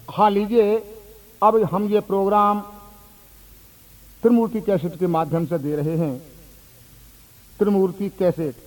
हाँ लीजिए, अब हम ये प्रोग्राम त्रिमूर्ति कैसेट के माध्यम से दे रहे हैं। त्रिमूर्ति कैसेट।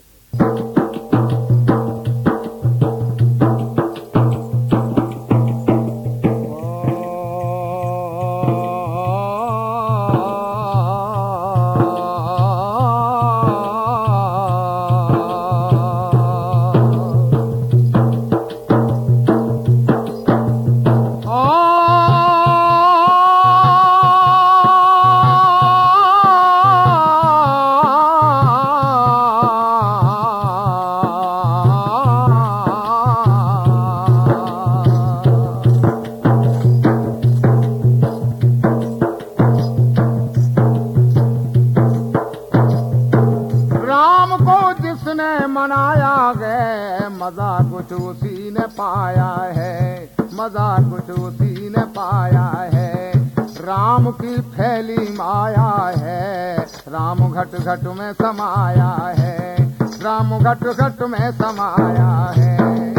मनाया गया मजा कुछ उसी ने पाया है, मजा कुछ उसी ने पाया है। राम की फैली माया है, राम घट घट में समाया है, राम घट घट में समाया है।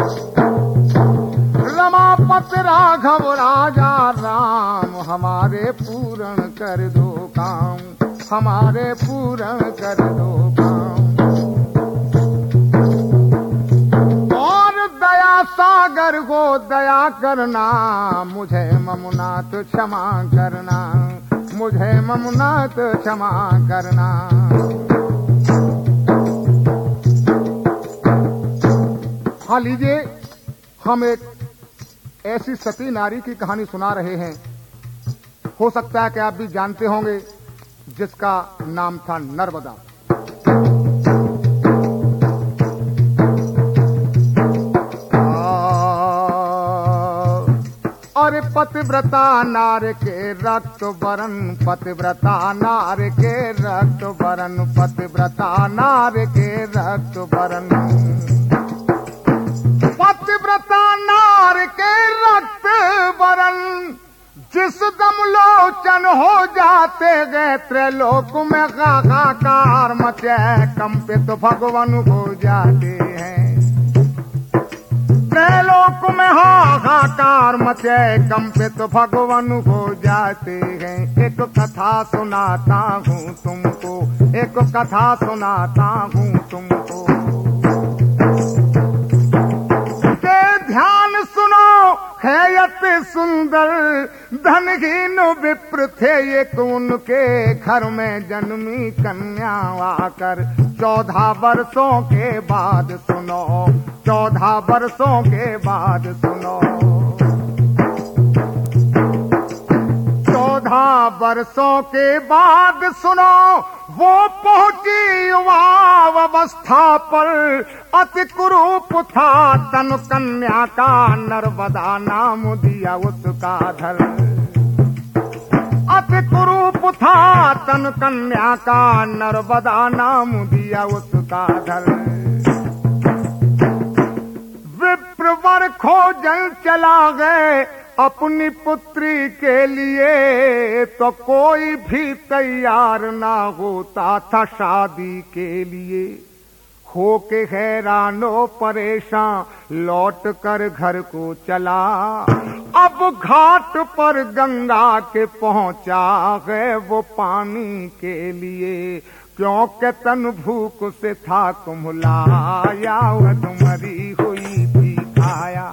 रमापति राघव राजा राम, हमारे पूर्ण कर दो काम, हमारे पूर्ण कर दो काम। सागर को दया करना, मुझे ममुनात क्षमा करना, मुझे ममुनात क्षमा करना। हाँ लीजिए, हम एक ऐसी सती नारी की कहानी सुना रहे हैं। हो सकता है कि आप भी जानते होंगे, जिसका नाम था नर्मदा। और पतिव्रता नार के रक्त वरन, पतिव्रता नार के रक्त वरन, पतिव्रता नार के रक्त वरन, पतिव्रता नार के रक्त वरन। जिस दम लोचन हो जाते गए, त्रैलोक में हाहाकार मचे, कंपित भगवान हो जाते हैं। त्रैलोक में हाहाकार मचे, कंपित भगवान हो जाते हैं। एक कथा सुनाता हूँ तुमको, एक कथा सुनाता हूँ तुमको। के ध्यान सुनो, है अति सुंदर धनहीन विप्र थे एक, उनके घर में जन्मी कन्या आकर 14 वर्षों के बाद सुनो, 14 वर्षों के बाद सुनो, 14 वर्षों के बाद सुनो। वो पहुंची युवावस्था पर, अति कुरूप था तन कन्या का, नर्मदा नाम दिया उसका धर। अति कुरूप था तन कन्या का, नर्मदा नाम दिया उसका धर। विप्रवर खोजन चला गए अपनी पुत्री के लिए, तो कोई भी तैयार ना होता था शादी के लिए। होके हैरानो परेशान लौट कर घर को चला, अब घाट पर गंगा के पहुंचा है वो पानी के लिए। क्योंकि तन भूख से था कुम्हलाया, अधमरी हुई थी खाया।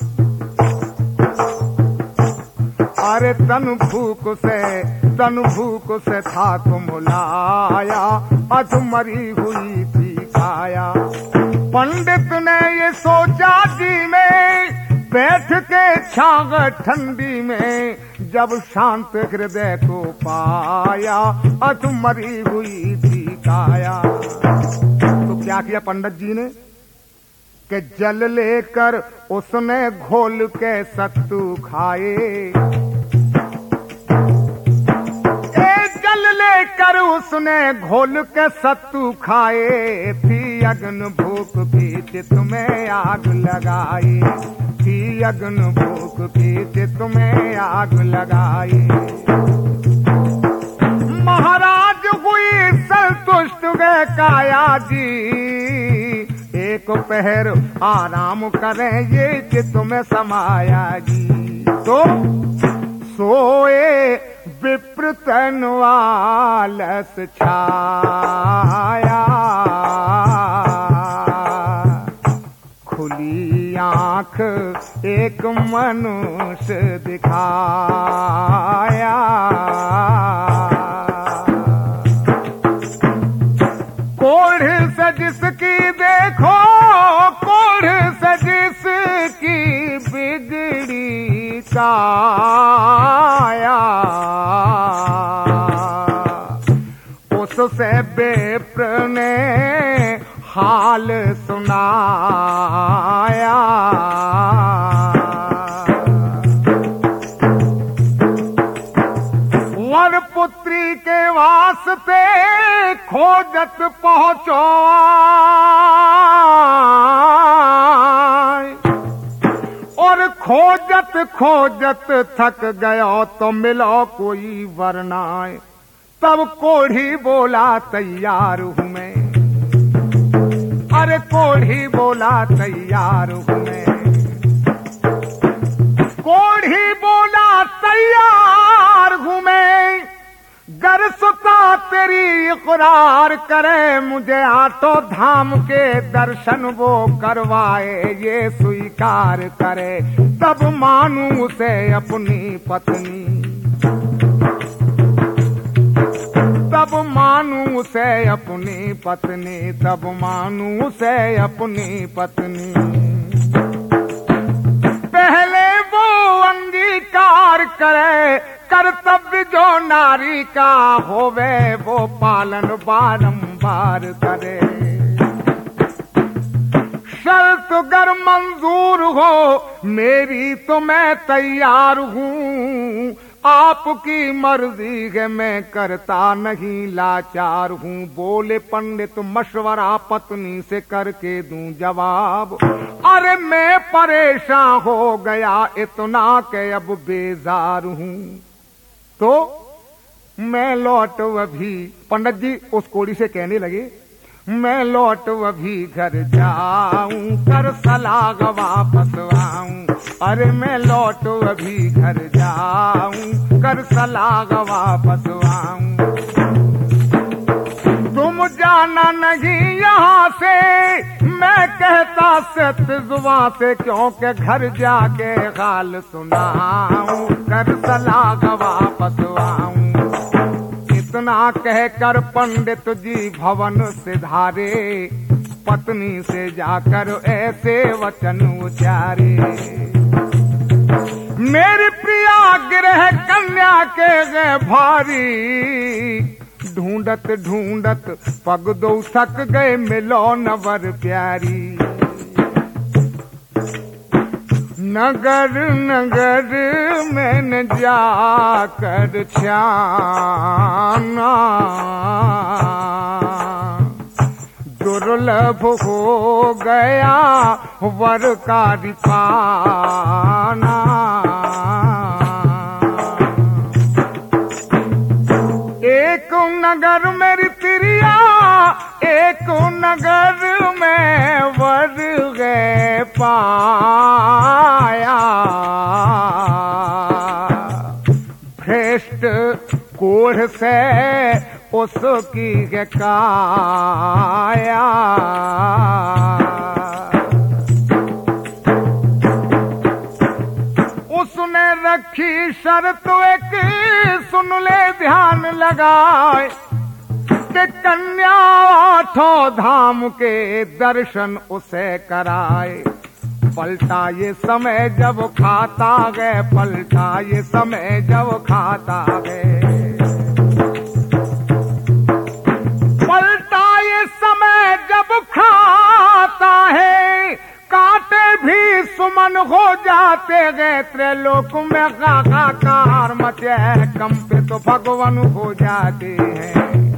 अरे तन भूख से था कुम्हलाया, अधमरी हुई थी काया। पंडित ने ये सोचा जी में, बैठ के छाग ठंडी में, जब शांत हृदय को पाया, अधमरी हुई थी काया। तो क्या किया पंडित जी ने कि जल लेकर उसने घोल के सत्तू खाए। जल लेकर उसने घोल के सत्तू खाए, थी अग्न भूख की चित में आग लगाई, थी अग्न भूख की चित में आग लगाई। महाराज हुई संतुष्ट गए काया जी, एक पहर आराम करें ये चित में समाया जी। तो सोए विप्र तन आलस छाया, खुली आंख एक मनुष्य दिखाया। कोढ़ सजिसकी देखो, कोढ़ सजिसकी बिगड़ी काया, उससे विप्र ने हाल सुनाया। वर पुत्री के वास्ते खोजत पहुंचो, और खोजत खोजत थक गयो तो मिलो कोई वरनाए। तब कोढ़ी बोला तैयार हूं मैं, अरे कोढ़ी बोला तैयार हूं मैं, कोढ़ी बोला तैयार हूं मैं। गर सुता तेरी इकरार करे, मुझे आटो धाम के दर्शन वो करवाए, ये स्वीकार करे, तब मानू उसे अपनी पत्नी, तब मानू उसे अपनी पत्नी, तब मानू उसे अपनी पत्नी। पहले वो अंगीकार करे, कर्तव्य जो नारी का होवे, वो पालन बारंबार करे। शर्त गर मंजूर हो मेरी तो मैं तैयार हूँ, आपकी मर्जी है मैं करता नहीं लाचार हूँ। बोले पंडित मशवरा पत्नी से करके दूं जवाब, अरे मैं परेशान हो गया इतना के अब बेजार हूँ। तो मैं लौट अभी, पंडित जी उस कोड़ी से कहने लगे, मैं लौट अभी घर जाऊं, कर सलाग वापस आऊं। अरे मैं लौट अभी घर जाऊं, कर सलाग वापस आऊं। तुम जाना नहीं यहाँ से, मैं कहता सत्य जुबान से, क्योंकि घर जाके हाल सुनाऊं, कर सलाग वापस आऊं। इतना कहकर पंडित जी भवन सिधारे, पत्नी से जाकर ऐसे वचन उचारे। मेरी प्रिया गृह कन्या के गए भारी, ढूंढत ढूंढत पग दो थक गए, मिलो नवर प्यारी। नगर नगर मैंने जाकर छाना, दुर्लभ हो गया वर का पाना। एक नगर मेरी प्रिया, एक नगर में वर गए पाया, भ्रष्ट कोढ़ से उसकी काया। उसने रखी शर्त एक, सुन ले ध्यान लगाए, कि कन्या आठों धाम के दर्शन उसे कराए। पलटा ये समय जब खाता गए, पलटा ये समय जब खाता गए, पलटा ये समय जब खाता है। कांटे भी सुमन हो जाते गए, त्रैलोक में हाहाकार मचे, कंपित तो भगवान हो जाते हैं।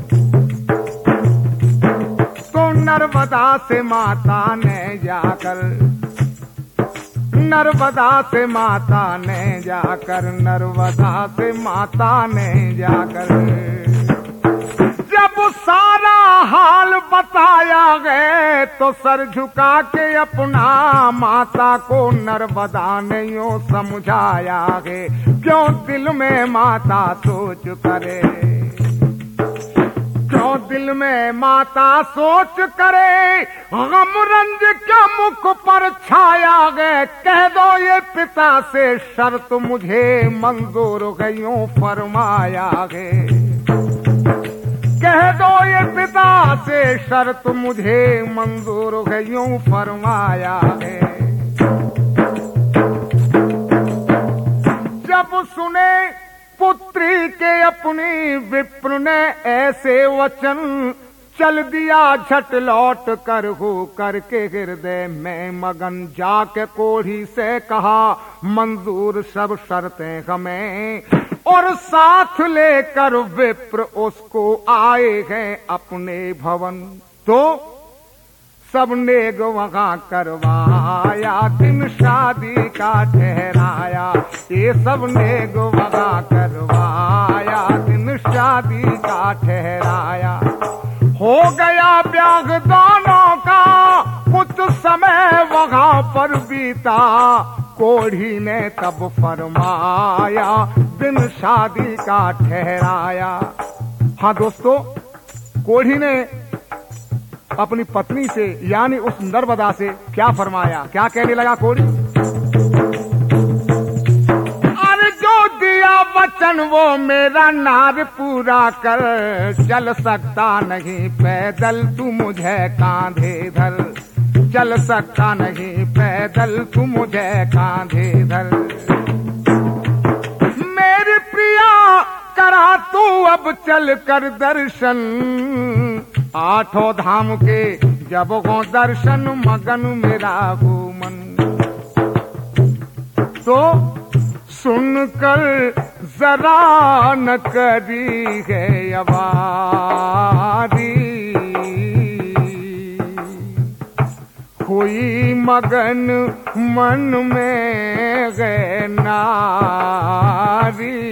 तो नर्मदा से माता ने जाकर, नर्मदा से माता ने जाकर, नर्मदा से माता ने जाकर, जब सारा हाल बताया गए तो सर झुका के अपना माता को नर्मदा ने यूं समझाया है। क्यों दिल में माता सोच करे, क्यों दिल में माता सोच करे, गम रंज क्या मुख पर छाया गए। कह दो ये पिता से शर्त मुझे मंजूर गयूं फरमाया गए। कह दो ये पिता से शर्त मुझे मंजूर गयूं फरमाया है। जब सुने पुत्री के अपनी विप्र ने ऐसे वचन, चल दिया झट लौट कर हो करके हृदय में मगन। जाके कोढ़ी से कहा मंजूर सब शर्तें हमें, और साथ लेकर विप्र उसको आए हैं अपने भवन। तो सबने वहां करवाया दिन शादी का ठहराया। ये सबने वहां करवाया दिन शादी का ठहराया। हो गया ब्याह दोनों का कुछ समय वहां पर बीता। कोढ़ी ने तब फरमाया दिन शादी का ठहराया। हाँ दोस्तों, कोढ़ी ने अपनी पत्नी से यानी उस नर्मदा से क्या फरमाया, क्या कहने लगा कोढ़ी? अरे जो दिया वचन वो मेरा नार पूरा कर, चल सकता नहीं पैदल तू मुझे कांधे धर। चल सकता नहीं पैदल तू मुझे कांधे धर। मेरी प्रिया करा तू अब चल कर दर्शन। आठों धाम के जब हो दर्शन मगन मेरा हो मन। तो सुनकर जरा न करी है अवारी, हुई मगन मन में गए नारी।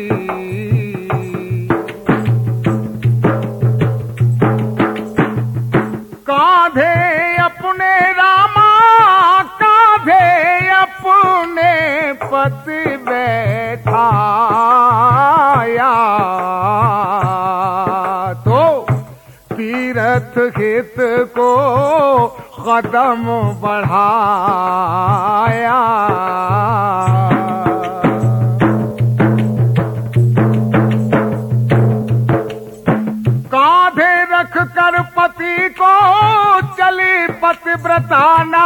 कांधे अपने रामा कांधे अपने पति बैठाया। तो तीर्थ हित को कदम बढ़ाया। कांधे रख कर पति को चली पतिव्रताना।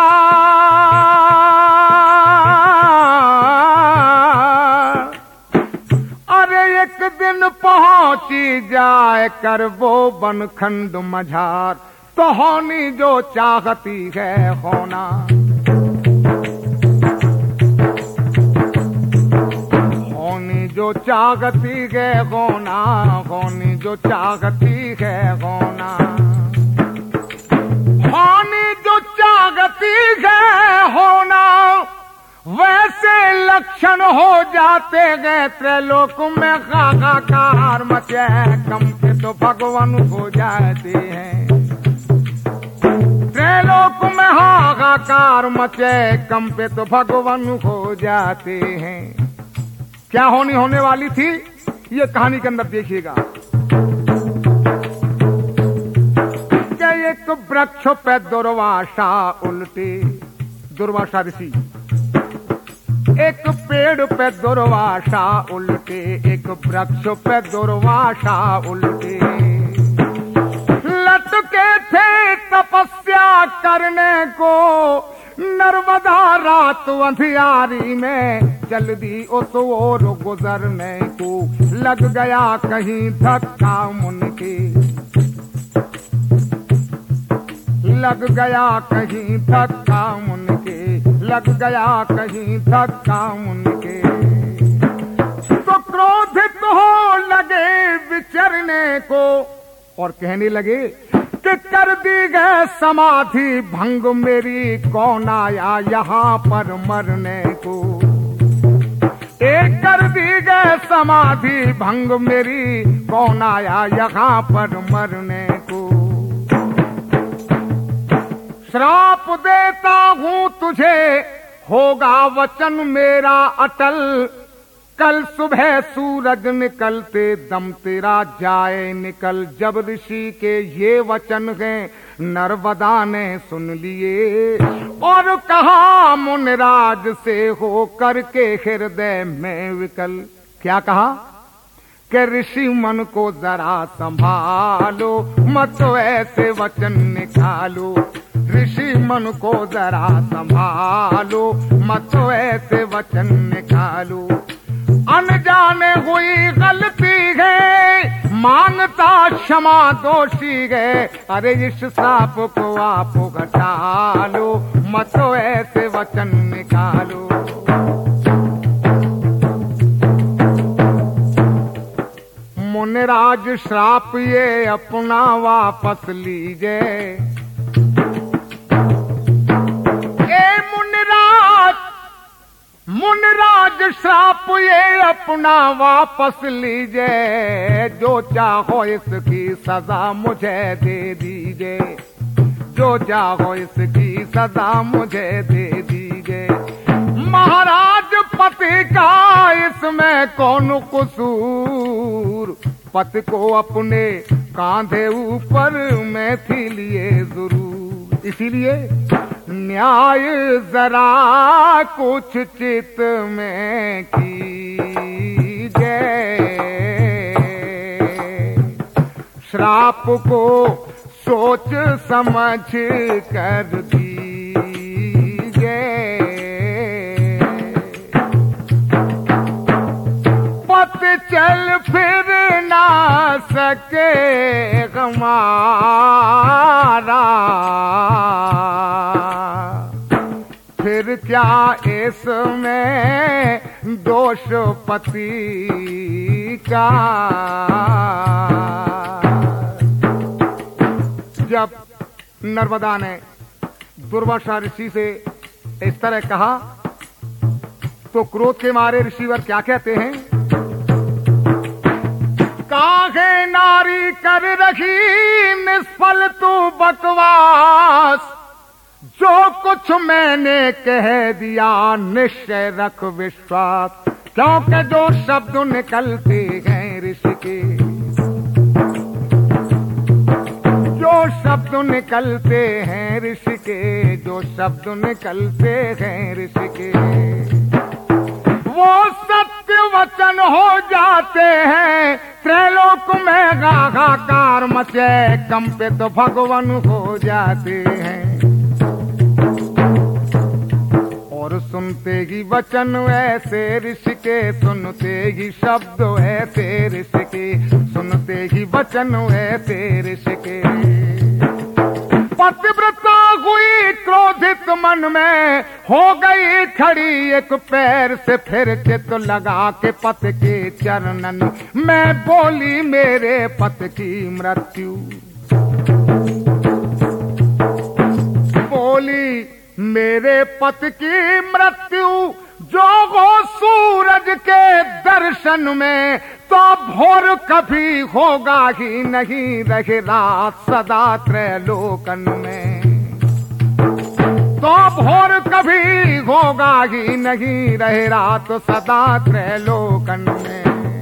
अरे एक दिन पहुंची जाए कर वो बनखंड मझार। तो होनी जो चाहती है होना, होनी जो चाहती है होना, होनी जो चाहती है होना, होनी जो चाहती है होना। वैसे लक्षण हो जाते गए त्रैलोक में हाहाकार मचे। कंपे तो भगवान हो जाते हैं त्रैलोक में हाहाकार मचे। कंपे तो भगवान हो जाते हैं। क्या होने वाली थी ये कहानी के अंदर देखिएगा। क्या एक वृक्ष पे दुर्वासा उल्टे, दुर्वासा ऋषि एक पेड़ पे दुर्वासा उल्टे, एक वृक्ष पे दुर्वासा उल्टे। लटके थे तपस्या करने को नर्मदा रात अंधियारी में। जल्दी उस ओर गुजरने को लग गया कहीं धक्का मुनके। लग गया कहीं धक्का मुनके, लग गया कहीं धक्का मुनके। तो क्रोधित हो लगे विचरने को और कहने लगे कि कर दी गए समाधि भंग मेरी, कौन आया यहाँ पर मरने को। एक कर दी गए समाधि भंग मेरी, कौन आया यहाँ पर मरने को। श्राप देता हूं तुझे, होगा वचन मेरा अटल। कल सुबह सूरज निकलते दम तेरा जाए निकल। जब ऋषि के ये वचन हैं नर्मदा ने सुन लिए, और कहा मुनिराज से हो करके हृदय में विकल। क्या कहा कि ऋषि मन को जरा संभालो, मत ऐसे वचन निकालो। ऋषि मन को जरा संभालो, मत ऐसे वचन निकालो। अनजाने हुई गलती है, मांगता क्षमा दोषी है। अरे इस श्राप को आप घटा लो, मत ऐसे वचन निकालो। मुनिराज श्राप ये अपना वापस लीजिए। मुनिराज श्राप ये अपना वापस लीजिए। जो चाहो इसकी सजा मुझे दे दीजिए, जो चाहो इसकी सजा मुझे दे दीजिए। महाराज पति का इसमें कौन कसूर, पति को अपने कांधे ऊपर मैं थी लिए जरूर। इसीलिए न्याय जरा कुछ चित में कीजिए, श्राप को सोच समझ कर दीजिए। पति चल फिर ना सके हमारा, फिर क्या इसमें दोष पति का। जब नर्मदा ने दुर्वासा ऋषि से इस तरह कहा तो क्रोध के मारे ऋषिवर क्या कहते हैं, काहे नारी कर रही निष्फल तू बकवास। जो कुछ मैंने कह दिया निश्चय रख विश्वास। क्योंकि जो शब्द निकलते हैं ऋषि के, जो शब्द निकलते हैं ऋषि के, जो शब्द निकलते हैं ऋषि के, वो सत्य वचन हो जाते हैं। त्रैलोक में हाहाकार मचे, कंपित भगवान हो जाते हैं। और सुनते ही वचन ऐसे ऋषि के, सुनते ही शब्द ऐसे ऋषि के, सुनते ही वचन ऐसे ऋषि के। पतिव्रता हुई क्रोधित मन में, हो गई खड़ी एक पैर से, फिर चित लगा के पति के चरणन में बोली मेरे पति की मृत्यु। बोली मेरे पति की मृत्यु, जो हो सूरज के दर्शन में, तो भोर कभी होगा ही नहीं, रहे रात सदा त्रैलोकन में। तो भोर कभी होगा ही नहीं, रहे रात सदा त्रैलोकन में।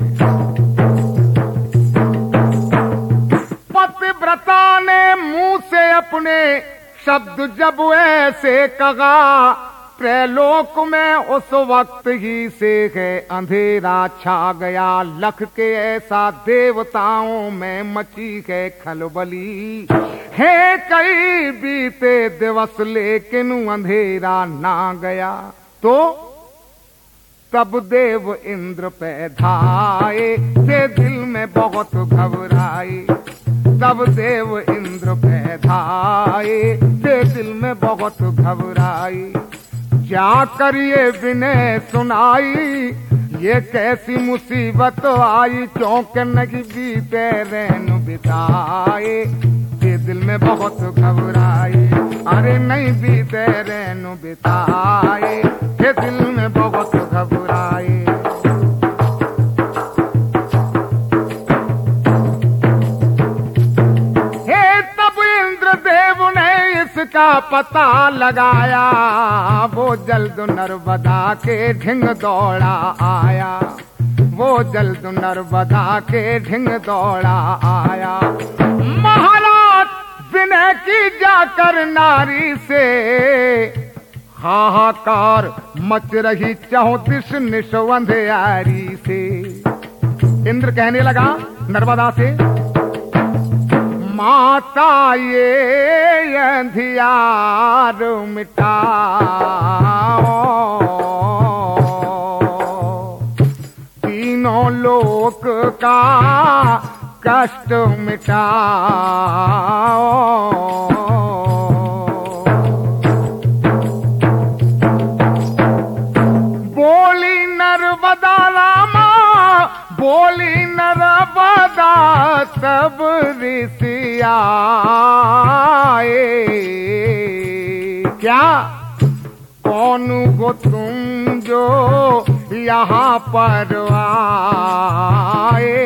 पतिव्रता ने मुंह से अपने शब्द जब ऐसे कहा, त्रैलोक में उस वक्त ही से है अंधेरा छा गया। लख के ऐसा देवताओं में मची है खलबली। है कई बीते दिवस लेकिन अंधेरा ना गया। तो तब देव इंद्र पैधाए, से दिल में बहुत घबराए। तब देव इंद्र पैधाए, से दिल में बहुत घबराई। जाकर ये विनय सुनाई, ये कैसी मुसीबत आई। चौंक नहीं बीते रैन बिताए, ये दिल में बहुत घबराए। अरे नहीं बीते रैन बिताए, ये दिल में बहुत घबराए। जिसका पता लगाया वो जल्द नर्मदा के ढिंग दौड़ा आया, वो जल्द नर्मदा के ढिंग दौड़ा आया। महाराज विनय की जाकर नारी से हाहाकार मच रही 34 निशवंध्यारी से। इंद्र कहने लगा नर्मदा से, माता ये अंधियार मिटाओ, तीनों लोक का कष्ट मिटाओ। बोली नर्मदा रामा, बोली नर्मदा, तब ऋषि आए। क्या कौन हो तुम जो यहाँ पर आए?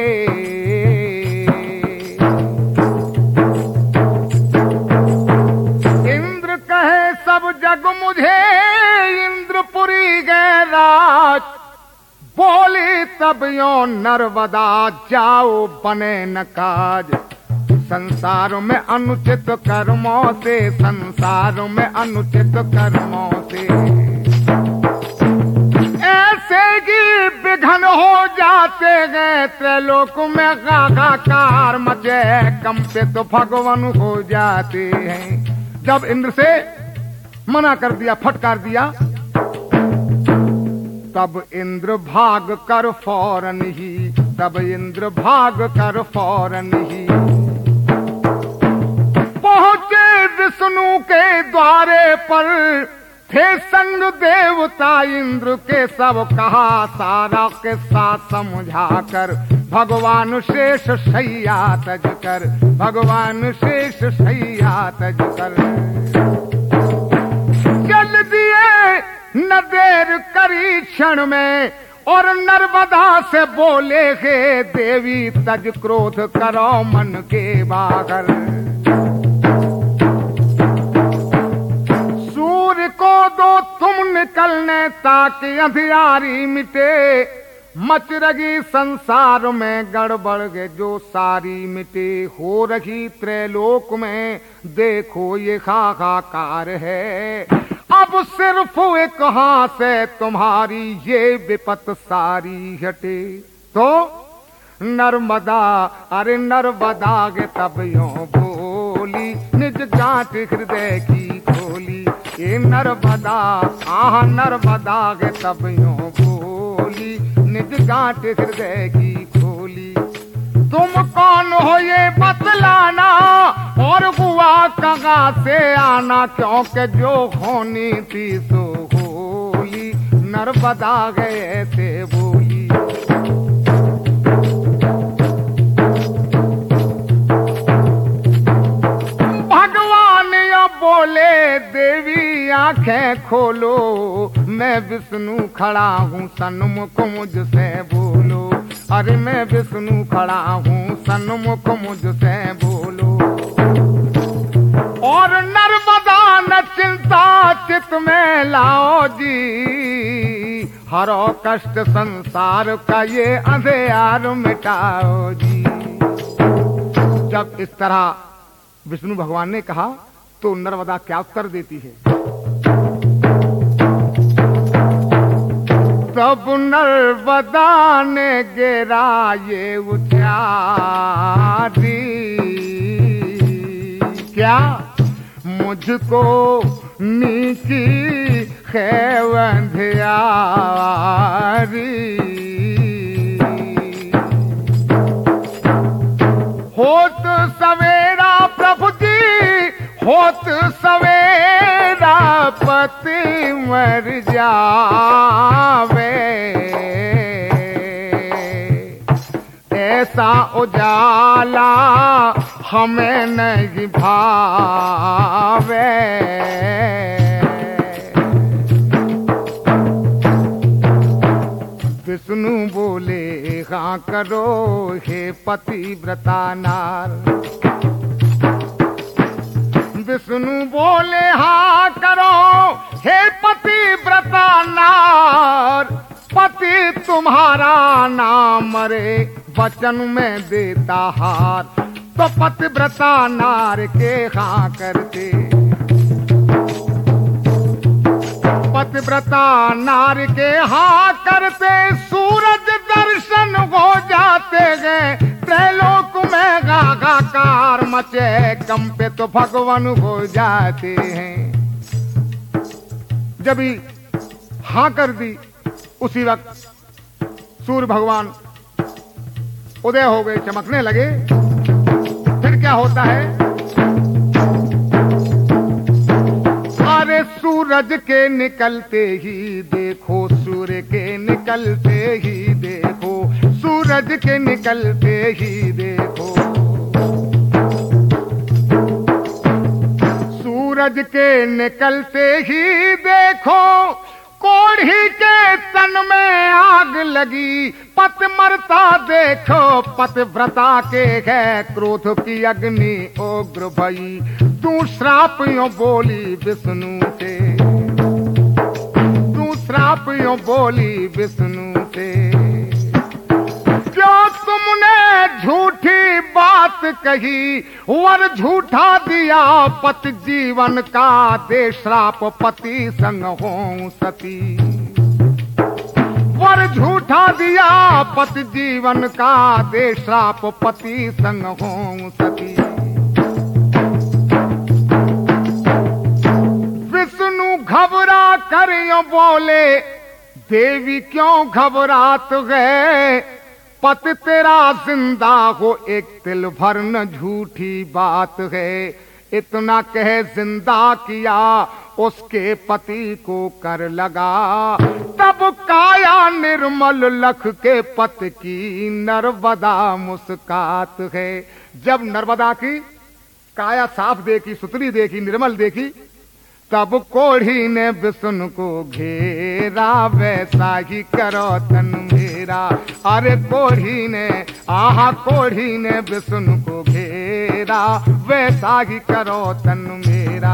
इंद्र कहे सब जग मुझे इंद्रपुरी गए राज, बोली तब यो नर्मदा जाओ बने न काज। संसार में अनुचित कर्मों से, संसार में अनुचित कर्मों से ऐसे ही विघ्न हो जाते गए, त्रैलोक में हाहाकार मचे, कंपित भगवान हो जाते हैं। जब इंद्र से मना कर दिया, फटकार दिया, तब इंद्र भाग कर फौरन ही, तब इंद्र भाग कर फौरन ही पहुंचे विष्णु के द्वारे पर। थे संग देवता इंद्र के, सब कहा सारा के साथ समझाकर, भगवान शेष शैया तज कर, भगवान शेष शैया तज कर। चल दिए न देर करी क्षण में, और नर्मदा से बोले हे देवी तज क्रोध करो मन के बागर। सूर्य को दो तुम निकलने ताकि अंधियारी मिटे, मच रही संसार में गड़बड़ जो सारी मिटे। हो रही त्रैलोक में देखो ये हाहाकार है, अब सिर्फ एक हाथ से तुम्हारी ये विपत सारी हटे। तो नर्मदा, अरे नर्मदा गे तब यूं बोली, निज गांठ हृदय की खोली। ये नर्मदा, आह नर्मदा गे तब यूं बोली, निज गांठ हृदय की खोली। तुम कौन हो ये बतलाना, और हुआ कहाँ से आना, क्योंकि जो होनी थी सो होली। नर्मदा गए थे बोली। भगवान या बोले देवी आंखें खोलो, मैं विष्णु खड़ा हूँ सन्मुख मुझसे बोलो। अरे मैं विष्णु खड़ा हूँ सन्मुख मुझसे बोलो। और नर्मदा न चिंता चित में लाओ जी, हरो कष्ट संसार का ये अंधेर मिटाओ जी। जब इस तरह विष्णु भगवान ने कहा तो नर्मदा क्या उत्तर देती है? तब नर्मदा ने गिरा ये उचारी, क्या मुझको नीची खेवंधियारी। होत सवेरा प्रभु जी, होत सवेरा पति मर जावे। ऐसा उजाला हमें नहीं भावे। विष्णु बोले हाँ करो हे पतिव्रता नार। विष्णु बोले हाँ करो हे पतिव्रता नार, पति तुम्हारा नाम मरे वचन में देता हार। तो पतिव्रता नार के हाँ करते, पतिव्रता नार के हाँ करते सूरज दर्शन हो जाते गए। त्रैलोक में गागाकार मचे कंपे तो भगवान हो जाते हैं। जब ही हाँ कर दी उसी वक्त सूर्य भगवान उदय हो गए, चमकने लगे। फिर क्या होता है? अरे सूरज के निकलते ही देखो, सूर्य के निकलते ही देखो, सूरज के निकलते ही देखो, सूरज के निकलते ही देखो, कोढ़ी के तन में आग लगी। पत मरता देखो, पतिव्रता के है क्रोध की अग्नि उग्र भई। तू श्राप यो बोली विष्णु से, तू श्राप यो बोली विष्णु से। क्यों तुमने झूठी बात कही, वर झूठा दिया पति जीवन का। दे श्राप पति संग हो सती, वर झूठा दिया पति जीवन का। दे श्राप पति संग हो सती। विष्णु घबरा कर यो बोले, देवी क्यों घबरात गए। पति तेरा जिंदा हो एक तिल भर न झूठी बात है। इतना कह जिंदा किया उसके पति को कर लगा। तब काया निर्मल लख के पत की नर्मदा मुस्कात है। जब नर्मदा की काया साफ देखी, सुतरी देखी, निर्मल देखी, तब कोढ़ी ने विष्णु को घेरा। वैसा ही करो तन मेरा। अरे कोढ़ी ने, आहा कोढ़ी ने विष्णु को घेरा। वैसा ही करो तन मेरा।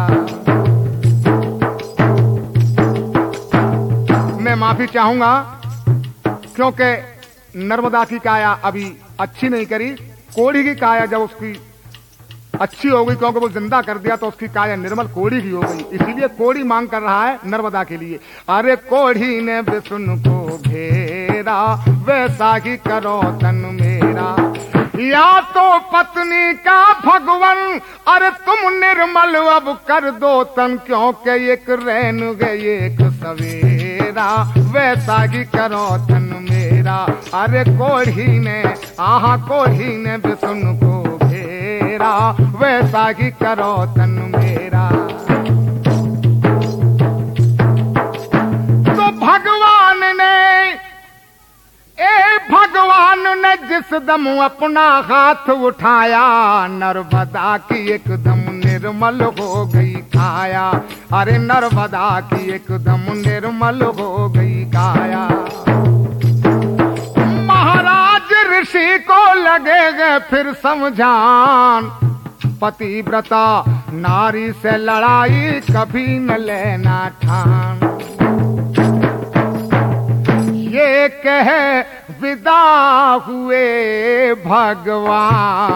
मैं माफी चाहूंगा क्योंकि नर्मदा की काया अभी अच्छी नहीं करी। कोढ़ी की काया जब उसकी अच्छी हो गई, क्योंकि वो जिंदा कर दिया, तो उसकी काया निर्मल कोढ़ी की हो गई। इसीलिए कोढ़ी मांग कर रहा है नर्मदा के लिए। अरे कोढ़ी ने विष्णु को घेरा। वैसा ही करो तन मेरा। या तो पत्नी का भगवन, अरे तुम निर्मल अब कर दो तन। क्योंकि एक रैन गए एक सवेरा। वैसा ही करो तन मेरा। अरे कोढ़ी ने, आहा कोढ़ी ने विष्णु को घेरा। वैसा ही करो तन मेरा। तो भगवान ने जिस दम अपना हाथ उठाया, नर्मदा की एकदम निर्मल हो गई काया। अरे नर्मदा की एकदम निर्मल हो गई काया। महाराज ऋषि को लगेगा फिर समझान। पतिव्रता नारी से लड़ाई कभी न लेना ठान। ये कह विदा हुए भगवान।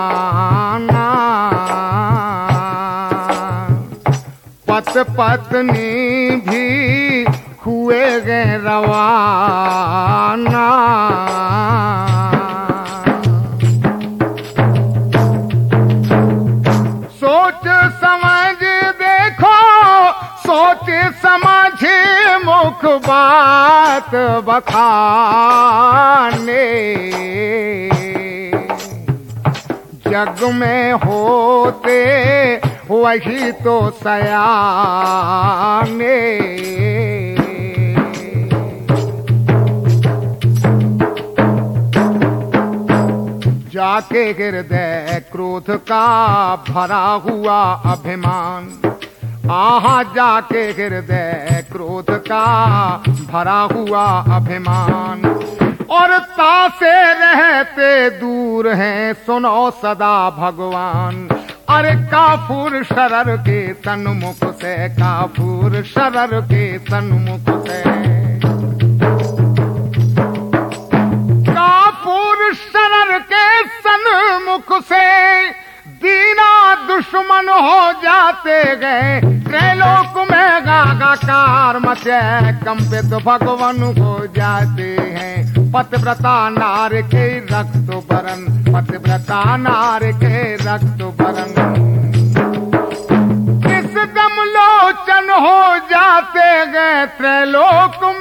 पत पत्नी भी हुए गए रवाना। सोच समझ देखो, सोच समझ मुख बात बखाने। जग में होते वही तो सयाने। जाके हृदय क्रोध का भरा हुआ अभिमान। आहा जाके हृदय क्रोध का भरा हुआ अभिमान। और तासे रहते दूर हैं सुनो सदा भगवान। अरे काफूर शरर के सन्मुख से, काफूर शरर के सन्मुख से, काफूर शरर के सन्मुख से दीना दुश्मन हो जाते गए। त्रैलोक में गागाकार मचे, कंपित भगवान हो जाते हैं। पतिव्रता नार के रक्त बरन, पतिव्रता नार के रक्त बरन, किस दम लोचन हो जाते गए। त्रैलोक